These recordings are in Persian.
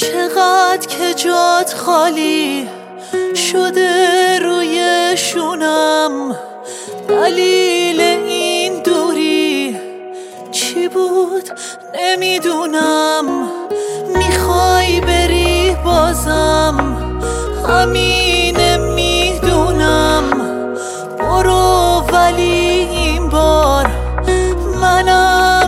چقدر که جات خالی شده روی شونم، دلیل این دوری چی بود نمیدونم. میخوای بری بازم همینه میدونم، برو ولی این بار منم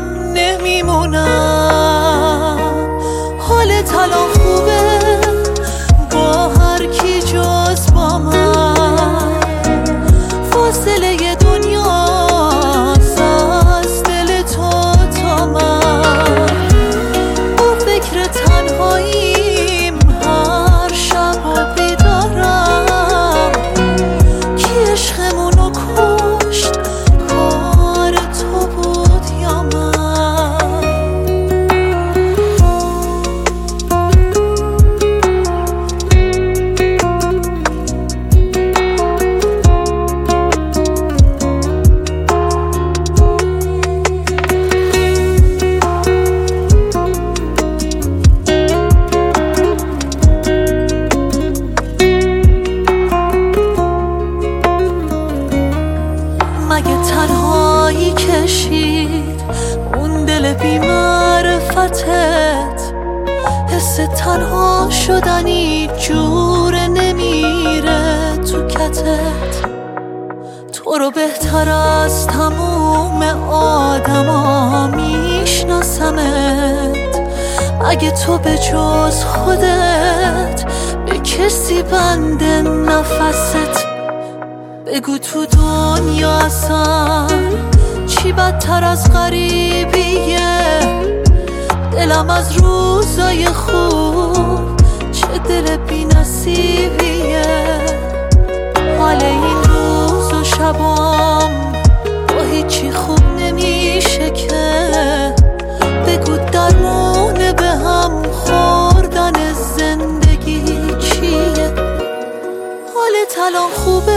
نمیمونم. حالت الان خوبه با هر کی جز با من، فاصله دنیاست از دل تو تا من. با فکر تنهاییم هر شب و بیدارم، کی عشقمونو کشت کار تو بود یا من. مگه تنهایی کشید اون دل بی معرفتت؟ حس تنها شدنی جور نمیره تو کتت. تو رو بهتر از تموم آدما میشناسمت، اگه تو به جز خودت به کسی بند نفست. بگو تو دنیا اصلا چی بدتر از غریبیه؟ دلم از روزای خوب چه دل بی نصیبیه. حال این روز و شبام با هیچی خوب نمیشه که. بگو درمونه به هم خوردن زندگی چیه؟ حالت الان خوبه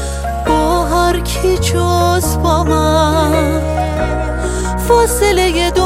با هر کی جز با من، فاصله